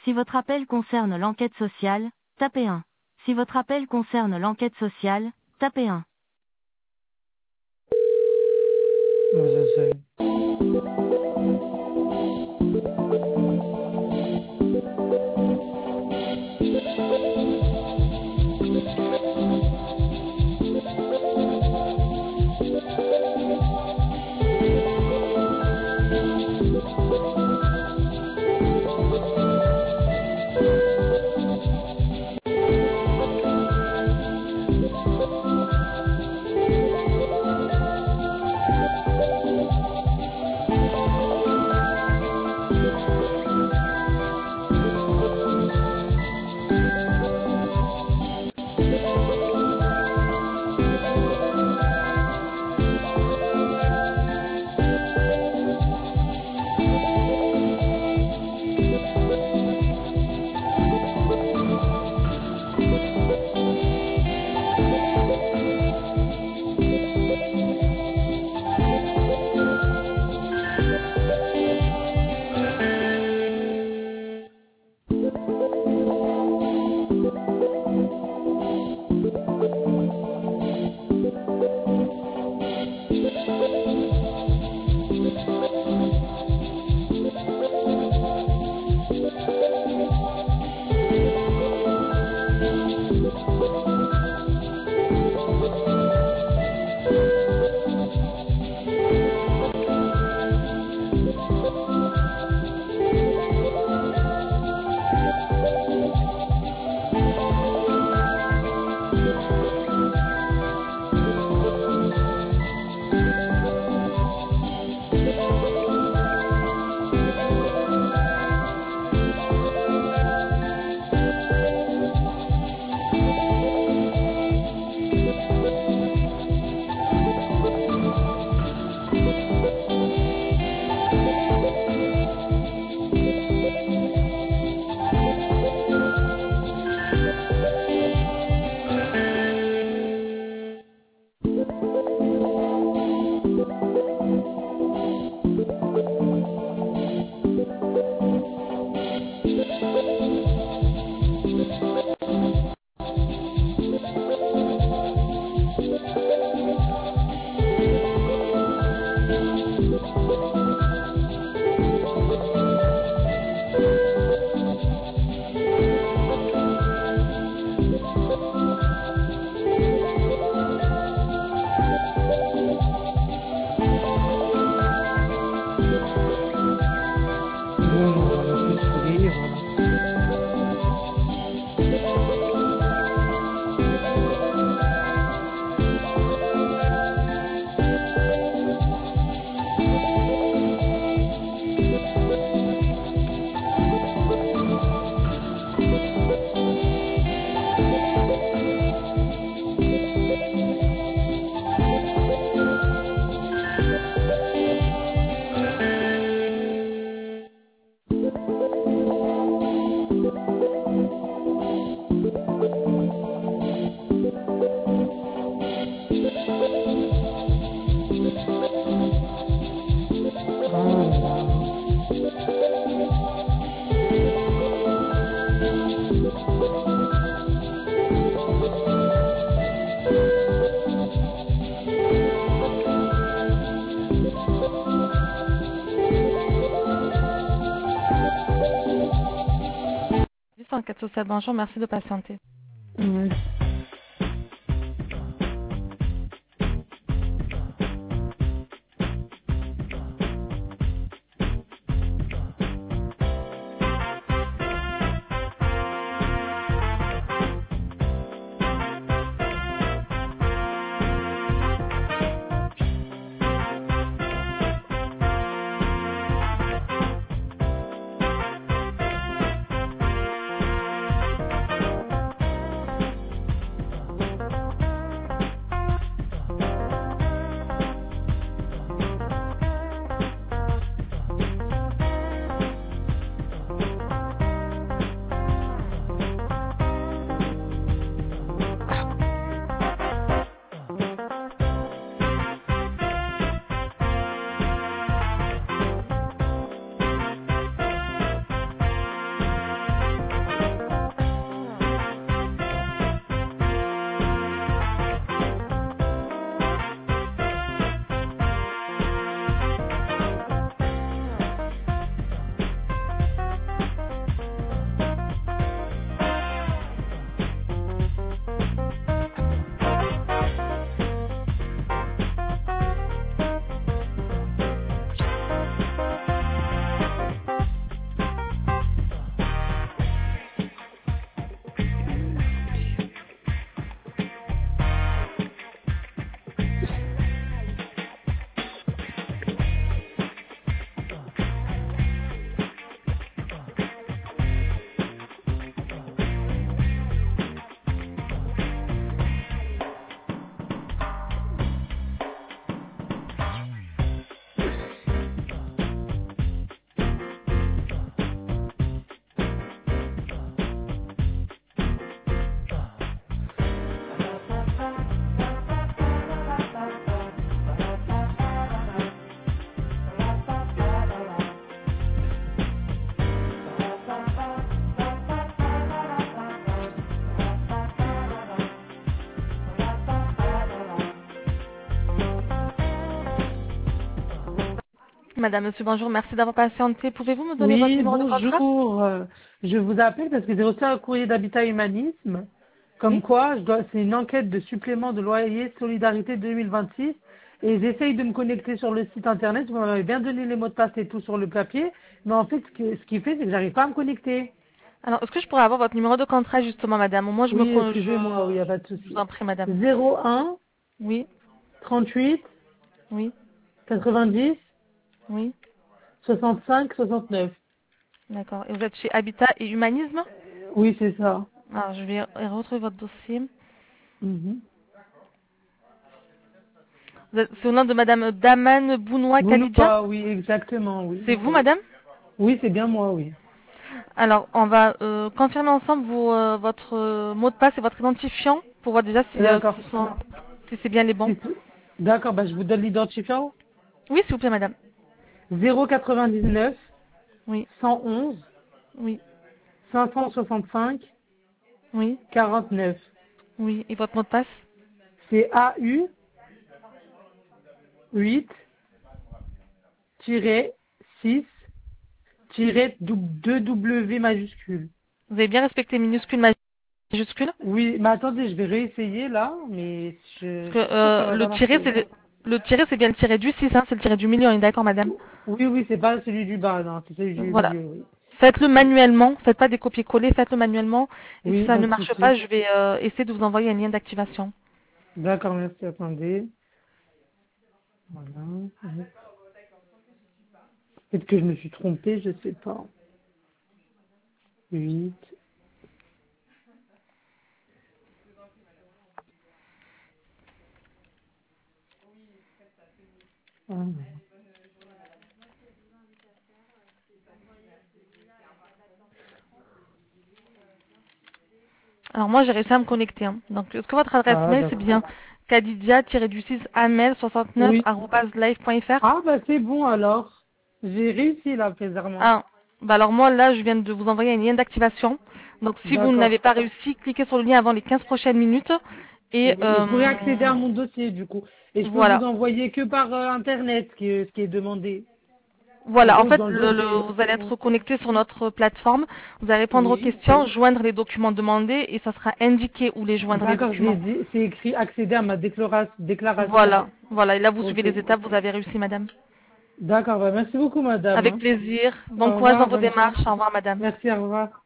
Si votre appel concerne l'enquête sociale, tapez 1. Si votre appel concerne l'enquête sociale, tapez 1. je sais. Enquête sociale, bonjour, merci de patienter. Ouais. Madame, monsieur, bonjour, merci d'avoir patienté. Pouvez-vous me donner votre Oui, numéro de contrat? bonjour. Je vous appelle parce que j'ai reçu un courrier d'Habitat Humanisme. Comme Oui. quoi, c'est une enquête de supplément de loyer Solidarité 2026. Et j'essaye de me connecter sur le site internet. Vous m'avez bien donné les mots de passe et tout sur le papier. Mais en fait, ce qui fait, c'est que j'arrive pas à me connecter. Alors, est-ce que je pourrais avoir votre numéro de contrat, justement, madame? Moi, Oui, excusez-moi, oui, il n'y a pas de je vous souci. en prie, madame. 01 Oui, 38 oui, 90 oui. 65 69. D'accord. Et vous êtes chez Habitat et Humanisme? Oui, c'est ça. Alors, je vais retrouver votre dossier. Mhm. C'est au nom de madame Daman Bounoua Vous nous Khadija? pas, oui, exactement, oui. C'est vous, madame? Oui, c'est bien moi, oui. Alors, on va confirmer ensemble votre mot de passe et votre identifiant pour voir déjà si, D'accord. si c'est bien les bons. D'accord, bah, je vous donne l'identifiant. Oui, s'il vous plaît, madame. 099 Oui, 111 oui, 565 oui, 49. oui. Et votre mot de passe? C'est AU 8-6 2W majuscule. Vous avez bien respecté minuscule, majuscule? Oui, mais attendez, je vais réessayer là, mais Parce je que suis sûr que ça va pas marcher. le tiré, c'est bien le tiré du 6, hein, c'est le tiré du milieu, on est d'accord, madame? Oui, oui, c'est pas celui du bas, non, c'est celui du Voilà. milieu, oui. Faites-le manuellement, faites pas des copier-coller, faites-le manuellement. Et si Oui, ça pas ne de marche souci. pas, je vais essayer de vous envoyer un lien d'activation. D'accord, merci, attendez. Voilà. Peut-être que je me suis trompée, je sais pas. 8. Ah. Alors moi, j'ai réussi à me connecter, hein. Donc, est-ce que votre adresse Ah, mail, c'est d'accord. bien kadidia-du6amel69 Oui. @live.fr? Ah, bah c'est bon alors. J'ai réussi là, présentement. Ah, bah alors moi, là, je viens de vous envoyer un lien d'activation. Donc, si vous n'avez D'accord. pas réussi, cliquez sur le lien avant les 15 prochaines minutes. Et Oui, je pourrais accéder à mon dossier du coup. Et je peux vous voilà. envoyer que par Internet ce qui est demandé. En Voilà, en gros, je fait, dois le bloquer. vous allez être connecté sur notre plateforme, vous allez répondre aux Oui. questions, joindre les documents demandés et ça sera indiqué où les joindre les D'accord, j'ai documents. dit, c'est écrit accéder à ma déclaration. Voilà, voilà, et là vous suivez Ok. les étapes, vous avez réussi, madame. D'accord, bah merci beaucoup madame, Avec hein. plaisir, bon Au courage dans revoir, vos bonne chance. démarches, au revoir, madame. Merci, au revoir.